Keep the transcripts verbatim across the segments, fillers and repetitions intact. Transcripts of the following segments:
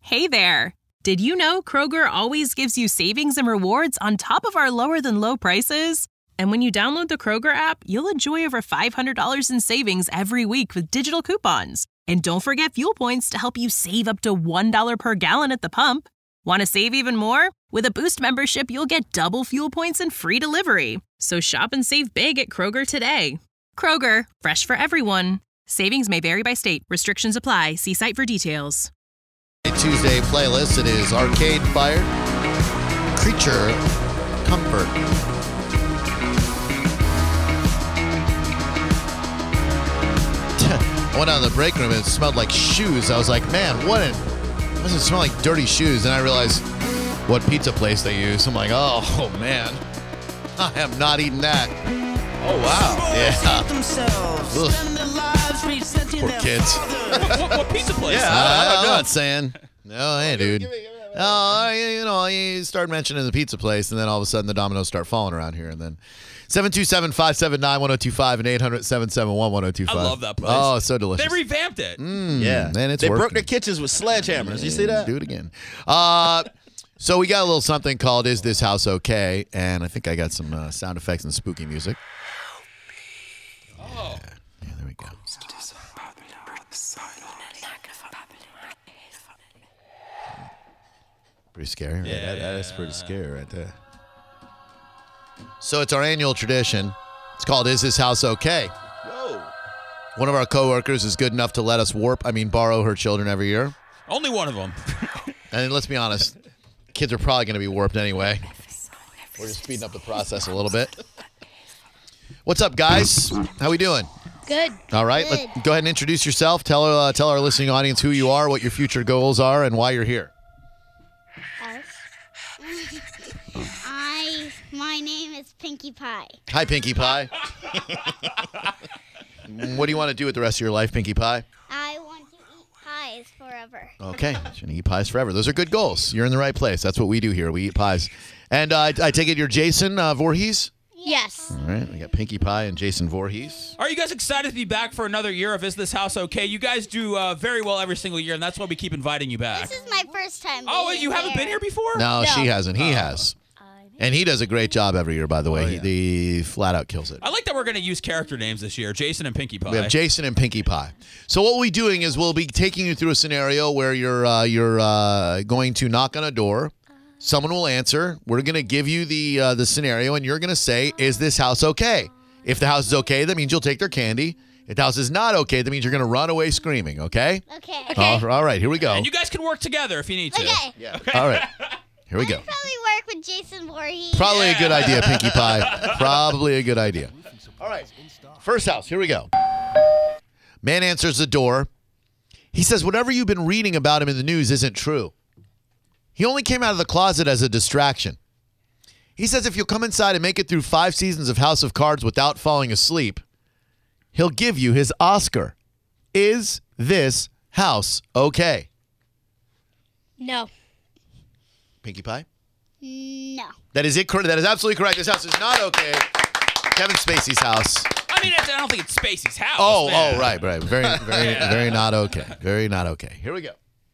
Hey there! Did you know Kroger always gives you savings and rewards on top of our lower-than-low prices? And when you download the Kroger app, you'll enjoy over five hundred dollars in savings every week with digital coupons. And don't forget fuel points to help you save up to one dollar per gallon at the pump. Want to save even more? With a Boost membership, you'll get double fuel points and free delivery. So shop and save big at Kroger today. Kroger, fresh for everyone. Savings may vary by state. Restrictions apply. See site for details. Tuesday playlist. It is Arcade Fire, Creature Comfort. I went out in the break room and it smelled like shoes. I was like, man, what an... Why does it smell like dirty shoes? And I realized what pizza place they use. I'm like, oh, oh man, I am not eating that. Oh, wow. Yeah. Poor kids. what, what, what pizza place? Yeah, I, I, I I'm don't know. not saying. No, hey, dude. Oh, you know, you start mentioning the pizza place, and then all of a sudden the dominoes start falling around here, and then seven two seven, five seven nine, one oh two five and eight hundred, seven seven one, one oh two five. I love that place. Oh, it's so delicious. They revamped it. Mm, Yeah. man, it's they working. broke their kitchens with sledgehammers. You see that? Do it again. Uh, so we got a little something called Is This House Okay? And I think I got some uh, sound effects and spooky music. Oh. Yeah, yeah, there we go. Pretty scary, right? Yeah, that, that is pretty scary right there. So it's our annual tradition. It's called Is This House Okay? Whoa. One of our coworkers is good enough to let us warp, I mean, borrow her children every year. Only one of them. And let's be honest, kids are probably going to be warped anyway. We're just speeding up the process a little bit. What's up, guys? How we doing? Good. All right. Good. Let, go ahead and introduce yourself. Tell uh, tell our listening audience who you are, what your future goals are, and why you're here. Us. I. My name is Pinkie Pie. Hi, Pinkie Pie. What do you want to do with the rest of your life, Pinkie Pie? I want to eat pies forever. Okay. You're going to eat pies forever. Those are good goals. You're in the right place. That's what we do here. We eat pies. And uh, I, I take it you're Jason uh, Voorhees? Yes. All right. We got Pinkie Pie and Jason Voorhees. Are you guys excited to be back for another year of Is This House Okay? You guys do uh, very well every single year, and that's why we keep inviting you back. This is my first time. Oh, being you haven't here. been here before? No, No. she hasn't. He has. And he does a great job every year, by the way. Oh, he, yeah. he flat out kills it. I like that we're going to use character names this year, Jason and Pinkie Pie. We have Jason and Pinkie Pie. So what we'll be doing is we'll be taking you through a scenario where you're uh, you're uh, going to knock on a door. Someone will answer. We're going to give you the uh, the scenario, and you're going to say, "Is this house okay?" If the house is okay, that means you'll take their candy. If the house is not okay, that means you're going to run away screaming. Okay? Okay. All, all right. Here we go. And you guys can work together if you need to. Okay. Yeah. All right. Here we go. I'd probably work with Jason Voorhees. Probably a good idea, Pinkie Pie. Probably a good idea. All right. First house. Here we go. Man answers the door. He says, whatever you've been reading about him in the news isn't true. He only came out of the closet as a distraction. He says if you'll come inside and make it through five seasons of House of Cards without falling asleep, he'll give you his Oscar. Is this house okay? No. Pinkie Pie? No. That is it. That is absolutely correct. This house is not okay. Kevin Spacey's house. I mean, it's, I don't think it's Spacey's house. Oh, man. oh, right, right. Very, very, very not okay. Very not okay. Here we go.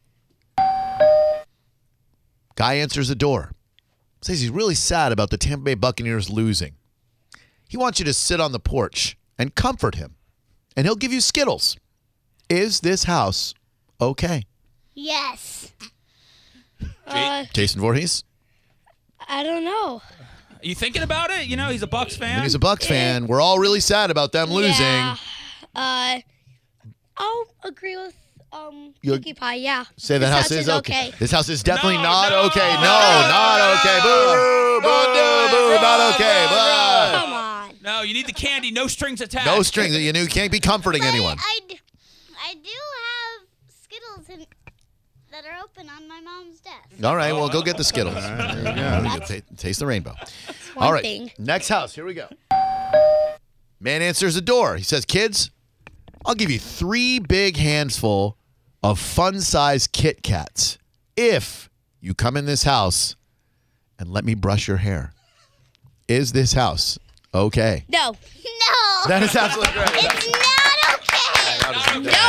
Guy answers the door. Says he's really sad about the Tampa Bay Buccaneers losing. He wants you to sit on the porch and comfort him, and he'll give you Skittles. Is this house okay? Yes. Uh, Jason Voorhees? I don't know. Are you thinking about it? You know, he's a Bucks fan. And he's a Bucks fan. We're all really sad about them losing. Yeah. Uh, I'll agree with um You- Pinkie Pie. Yeah. Say that This house, house is is okay. okay. This house is definitely No, not no, okay. No, no, not no, okay. no. Boo! Boo! Run, Boo! run, Not okay. run, Boo! Come on. No, you need the candy. No strings attached. No strings. You know, you can't be comforting But anyone. I, d- I do have Skittles in, that are open on my mom's desk. All right, well, go get the Skittles. There you go. There you go. Ta- Taste the rainbow. One All right, thing. next house. Here we go. Man answers the door. He says, kids, I'll give you three big handful of fun-sized Kit Kats if you come in this house and let me brush your hair. Is this house okay? No. No. That is absolutely correct. It's not okay. That is- No one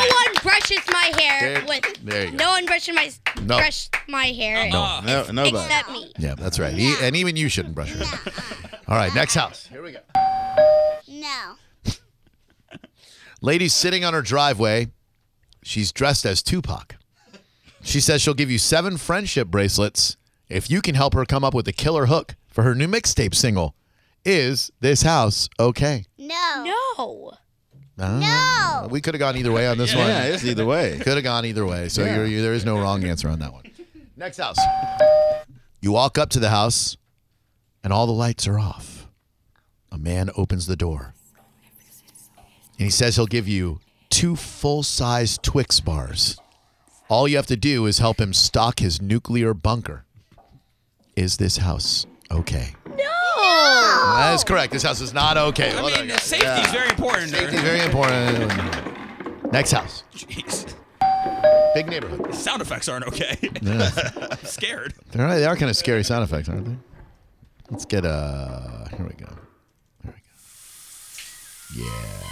brushes my hair There- with. there you go. No one brushes my No. brush my hair Uh-uh. No, nobody. except me. Yeah, that's right. E- and even you shouldn't brush your hair. All right, next house. Here we go. No. Lady's sitting on her driveway. She's dressed as Tupac. She says she'll give you seven friendship bracelets if you can help her come up with a killer hook for her new mixtape single. Is this house okay? No. No. Uh, No. We could have gone either way on this Yeah, one. it's either way. Could have gone either way. So Yeah. you're, you, there is no wrong answer on that one. Next house. You walk up to the house, and all the lights are off. A man opens the door. And he says he'll give you two full-size Twix bars. All you have to do is help him stock his nuclear bunker. Is this house okay? No. That is correct. This house is not okay. I Well, there mean, you go. safety is very important. Safety is very important. Next house. Jeez. Big neighborhood. Sound effects aren't okay. Yeah. I'm scared. They're, they are kind of scary sound effects, aren't they? Let's get a. Here we go. There we go. Yeah.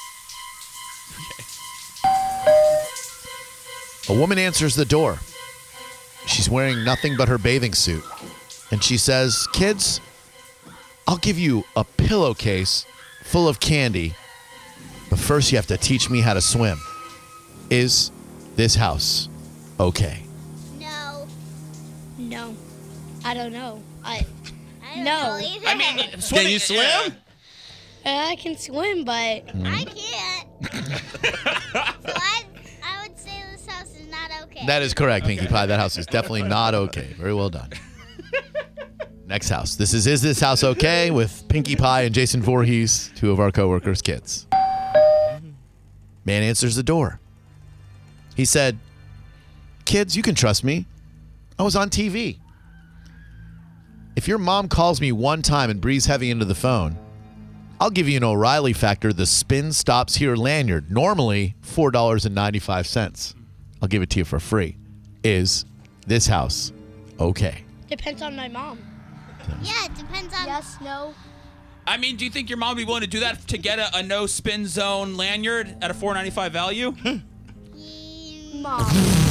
A woman answers the door. She's wearing nothing but her bathing suit. And she says, "Kids, I'll give you a pillowcase full of candy, but first you have to teach me how to swim. Is this house okay?" No. No. I don't know. I I don't No. know either. I mean, swimming, Can you swim? I can swim, but I can't. so I, I would say this house is not okay. That is correct, Pinkie Pie. That house is definitely not okay. Very well done. Next house. This is Is This House Okay? With Pinkie Pie and Jason Voorhees, two of our coworkers' kids. Man answers the door. He said, "Kids, you can trust me. I was on T V. If your mom calls me one time and breathes heavy into the phone, I'll give you an O'Reilly Factor The Spin Stops Here lanyard, normally four dollars and ninety-five cents. I'll give it to you for free. Is this house okay?" depends on my mom. Yeah, it depends on. Yes, no. I mean, do you think your mom would be willing to do that to get a, a no spin zone lanyard at a four ninety-five value? Mm, Mom.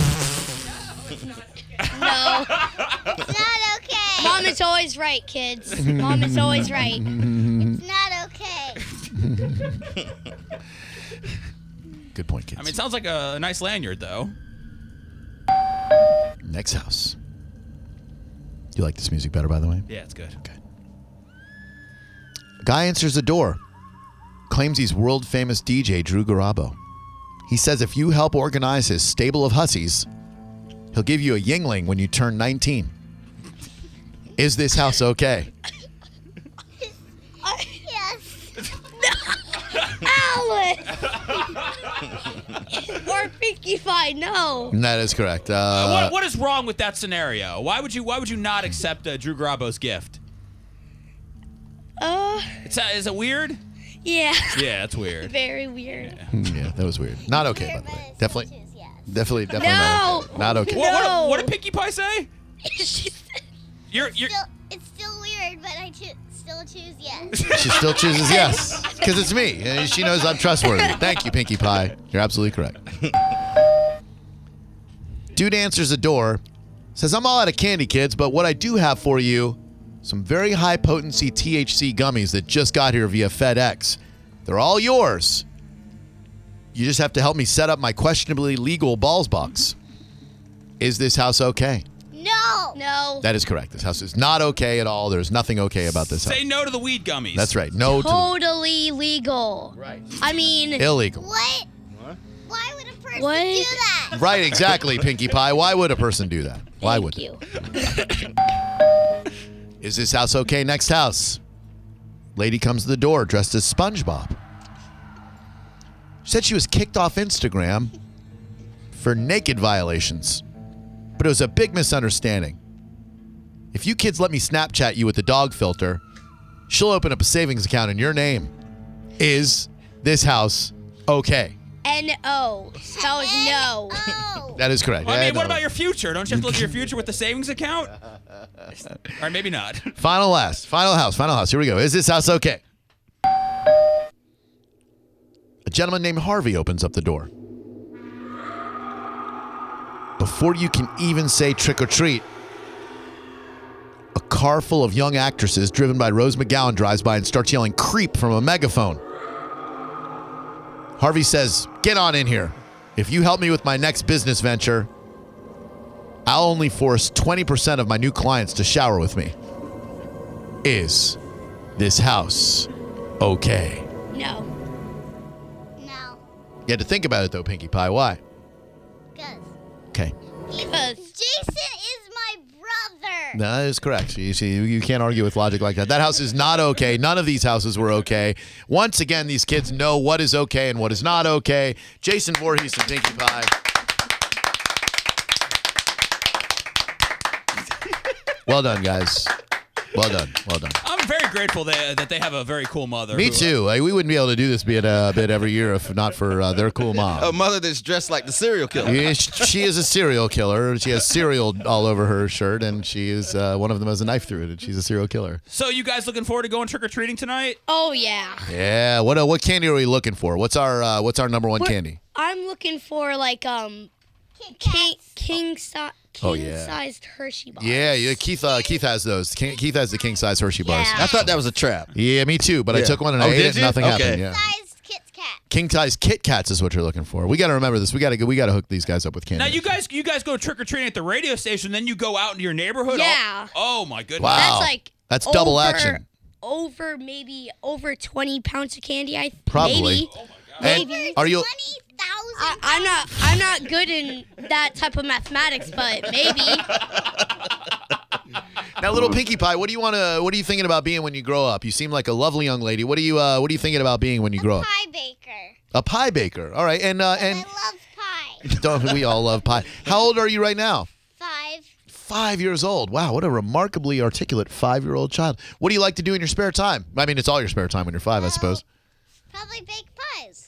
No. It's not okay. Mom is always right, kids. Mom is always right. It's not okay. Good point, kids. I mean, it sounds like a, a nice lanyard, though. Next house. Do you like this music better, by the way? Yeah, it's good. Okay. A guy answers the door. Claims he's world famous D J Drew Garabo. He says if you help organize his stable of hussies, he'll give you a Yingling when you turn nineteen. Is this house okay? Yes. Alice! Or Pinkie Pie, no. That is correct. Uh, what, what is wrong with that scenario? Why would you Why would you not accept uh, Drew Garabo's gift? Uh, It's uh, is it weird? yeah. Yeah, it's weird. Very weird. Yeah, that was weird. Not okay, by the way. But Definitely, still choose yes. definitely, definitely No. not okay. Not okay. What, what, No. what did Pinkie Pie say? She said- You're you're. Still, it's still weird, but I choo- still choose yes. She still chooses yes because it's me, and she knows I'm trustworthy. Thank you, Pinkie Pie. You're absolutely correct. Dude answers the door, says, "I'm all out of candy, kids, but what I do have for you, some very high potency T H C gummies that just got here via FedEx. They're all yours. You just have to help me set up my questionably legal balls box. Is this house okay?" No. No. That is correct. This house is not okay at all. There's nothing okay about this house. Say no to the weed gummies. That's right. No to Totally legal. right. I mean, Illegal. What? Why would a person What? do that? Right, exactly, Pinkie Pie. Why would a person do that? Why thank would you. they? Is this house okay? Next house. Lady comes to the door dressed as SpongeBob. She said she was kicked off Instagram for naked violations, but it was a big misunderstanding. If you kids let me Snapchat you with the dog filter, she'll open up a savings account in your name. Is this house okay? N O. That was no. Oh. That is correct. I Yeah, mean, what no. about your future? Don't you have to look at your future with the savings account? Or maybe not. Final last. Final house. Final house. Here we go. Is this house okay? A gentleman named Harvey opens up the door. before you can even say trick or treat, a car full of young actresses driven by Rose McGowan drives by and starts yelling creep from a megaphone. Harvey says, get on in here. If you help me with my next business venture, I'll only force twenty percent of my new clients to shower with me. Is this house okay? No. No. You had to think about it, though, Pinkie Pie. Why? Because Okay. Because Jason is my brother. No, that is correct. You see, you can't argue with logic like that. That house is not okay. None of these houses were okay. Once again, these kids know what is okay and what is not okay. Jason Voorhees and Pinkie Pie. Well done, guys. Well done. Well done. I'm very grateful that, that they have a very cool mother. Me who- too. Like, we wouldn't be able to do this bit a bit every year if not for uh, their cool mom. A mother that's dressed like the serial killer. Yeah, sh- she is a serial killer. She has cereal all over her shirt, and she is uh, one of them has a knife through it, and she's a serial killer. So you guys looking forward to going trick or treating tonight? oh yeah. Yeah. What uh, what candy are we looking for? What's our uh, what's our number one We're- candy? I'm looking for like um Kit king Kats. king si- king Oh, yeah. sized Hershey bars. Yeah, yeah. Keith uh, Keith has those. King, Keith has the king size Hershey bars. Yeah. I thought that was a trap. Yeah, me too. But I Yeah. took one and I Oh, ate did it. And you? nothing Okay. happened. Yeah. Sized Kit Kat. King size Kit Kats is what you're looking for. We got to remember this. We got to we got to hook these guys up with candy. Now you guys, you guys go trick or treating at the radio station, then you go out into your neighborhood. Yeah. Oh, oh my goodness. Wow. That's like That's double over- action. Over maybe over twenty pounds of candy. I Probably. Maybe. And Maybe. are you? twenty I, thousand. I'm not. I'm not good in that type of mathematics, but maybe. Now, little Pinkie Pie, what do you want to? What are you thinking about being when you grow up? You seem like a lovely young lady. What are you? Uh, what are you thinking about being when you grow up? Pie baker. A pie baker. All right, and uh, and I love pie. don't we all love pie? How old are you right now? Five. Five years old. Wow, what a remarkably articulate five-year-old child. What do you like to do in your spare time? I mean, it's all your spare time when you're five, I suppose. Probably bake pies.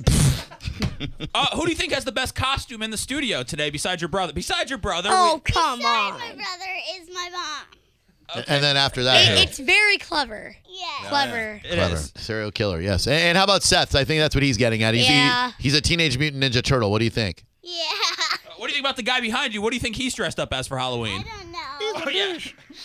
Uh, who do you think has the best costume in the studio today besides your brother? Besides your brother. Oh we- come Beside on! my brother is my mom. And then after that, It, who? it's very clever. Yes. Clever. It Clever. is. Serial killer, yes. And, and how about Seth? I think that's what he's getting at. He's, Yeah. he, he's a Teenage Mutant Ninja Turtle. What do you think? Yeah. What do you think about the guy behind you? What do you think he's dressed up as for I Halloween? don't know. Oh, yeah.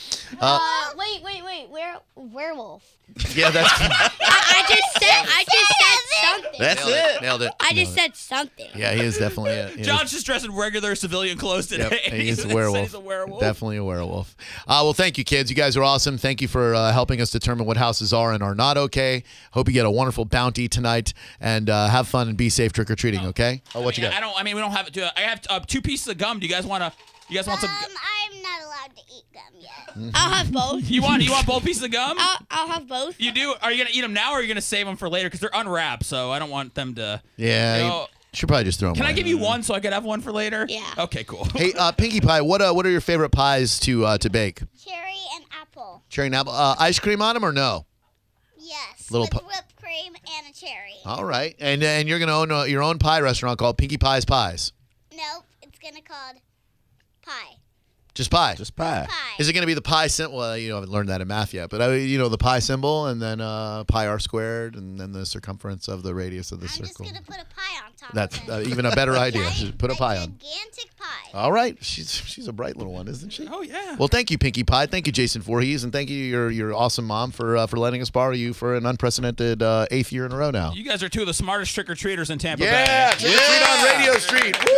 Uh, wait, wait, wait. Where werewolf? Yeah, that's I, I just said. I just said something. That's nailed it. it. Nailed it. I just Nailed said something. it. Yeah, he is definitely a, he is- John's just dressed in regular civilian clothes Yep, today. and he's a Said werewolf. He's a werewolf. Definitely a werewolf. Uh, well, thank you, kids. You guys are awesome. Thank you for uh, helping us determine what houses are and are not okay. Hope you get a wonderful bounty tonight and uh, have fun and be safe trick or treating. Okay? Oh, what you I got? don't. I mean, we don't have it. To, I have uh, two pieces of gum. Do you guys want to? You guys want Um, some? I'm not allowed to eat gum yet. I'll have both. You want? You want both pieces of gum? I'll, I'll have both. You do? Are you gonna eat them now, or are you gonna save them for later? Because they're unwrapped, so I don't want them to. Yeah, You you know, should probably just throw them Can I away. give you one so I could have one for later? Yeah. Okay, cool. Hey, uh, Pinkie Pie, what uh, what are your favorite pies to uh, to bake? Cherry and apple. Cherry and apple. Uh, ice cream on them or no? Yes. Little with pu- whipped cream and a cherry. All right, and and you're gonna own uh, your own pie restaurant called Pinkie Pie's Pies. Nope. It's gonna called pie. Just pie. Just pie. Pie. Is it going to be the pi symbol? Well, you know, I haven't learned that in math yet, but uh, you know, the pi symbol, and then uh, pi r squared, and then the circumference of the radius of the I'm just circle. gonna put a pie on top That's of it. uh, even a better idea. Giant- Just put a pie on. Gigantic pie. All right, she's she's a bright little one, isn't she? Oh yeah. Well, thank you, Pinkie Pie. Thank you, Jason Voorhees, and thank you, your your awesome mom, for uh, for letting us borrow you for an unprecedented uh, eighth year in a row now. You guys are two of the smartest trick or treaters in Tampa Yeah, Bay. trick or treat on Radio Street. Woo!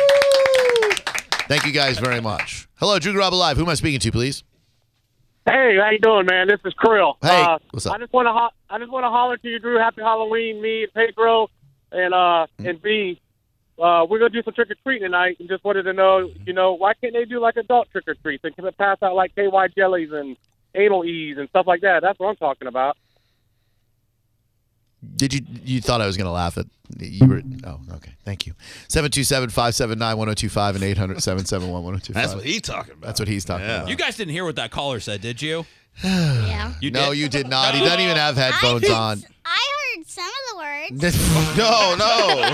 Thank you guys very much. Hello, Drew Garabo Live. Who am I speaking to, please? Hey, how you doing, man? This is Krill. Hey, uh, what's up? I just want to ho- I just want to holler to you, Drew. Happy Halloween, me and Pedro, and uh Mm. and B. Uh, we're gonna do some trick or treating tonight, and just wanted to know, you know, why can't they do like adult trick or treats? They can pass out like K Y jellies and anal ease and stuff like that. That's what I'm talking about. Did you you thought I was going to laugh at you were oh okay thank you seven two seven, five seven nine, one oh two five and eight hundred, seven seven one, one oh two five. That's what he's talking about. That's what he's talking Yeah. about. You guys didn't hear what that caller said, did you? Yeah. You no, did? you did not. He doesn't even have headphones I, on. I heard some of the words. words. No, no.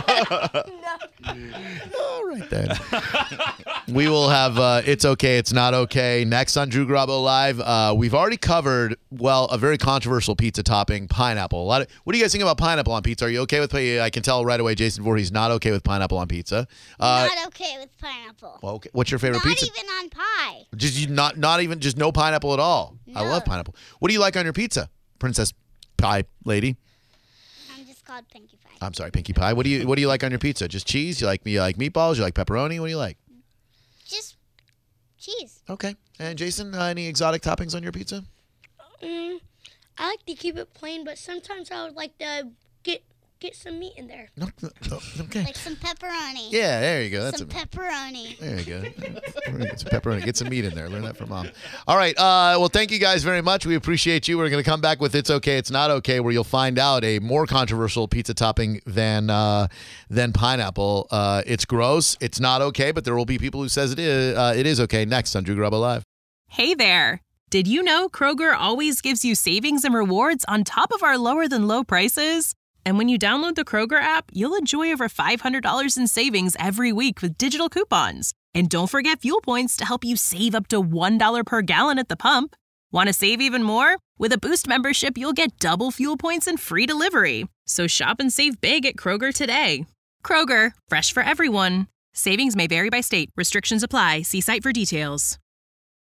All right then. We will have uh, It's Okay, It's Not Okay next on Drew Garabo Live. Uh, we've already covered, well, a very controversial pizza topping, pineapple. A lot of, what do you guys think about pineapple on pizza? Are you okay with it? I can tell right away Jason Voorhees not okay with pineapple on pizza. Uh, Not okay with pineapple. well, okay. What's your favorite Not pizza? even on pie. Just you not not even just no pineapple at all. I No. love pineapple. What do you like on your pizza, Princess Pie Lady? I'm just called Pinkie Pie. I'm sorry, Pinkie Pie. What do you What do you like on your pizza? Just cheese? You like you like meatballs? You like pepperoni? What do you like? Just cheese. Okay. And Jason, uh, any exotic toppings on your pizza? Mm, I like to keep it plain, but sometimes I would like to get get some meat in there. No. no, Okay. Like some pepperoni. Yeah, there you go. That's some a, pepperoni. there you go. Get some pepperoni. Get some meat in there. Learn that from mom. All right. Uh, well, thank you guys very much. We appreciate you. We're going to come back with It's Okay, It's Not Okay, where you'll find out a more controversial pizza topping than uh, than pineapple. Uh, it's gross. It's not okay, but there will be people who says it is. Uh, it is okay. Next on Drew Garabo Live. Hey there. Did you know Kroger always gives you savings and rewards on top of our lower than low prices? And when you download the Kroger app, you'll enjoy over five hundred dollars in savings every week with digital coupons. And don't forget fuel points to help you save up to one dollar per gallon at the pump. Want to save even more? With a Boost membership, you'll get double fuel points and free delivery. So shop and save big at Kroger today. Kroger, fresh for everyone. Savings may vary by state. Restrictions apply. See site for details.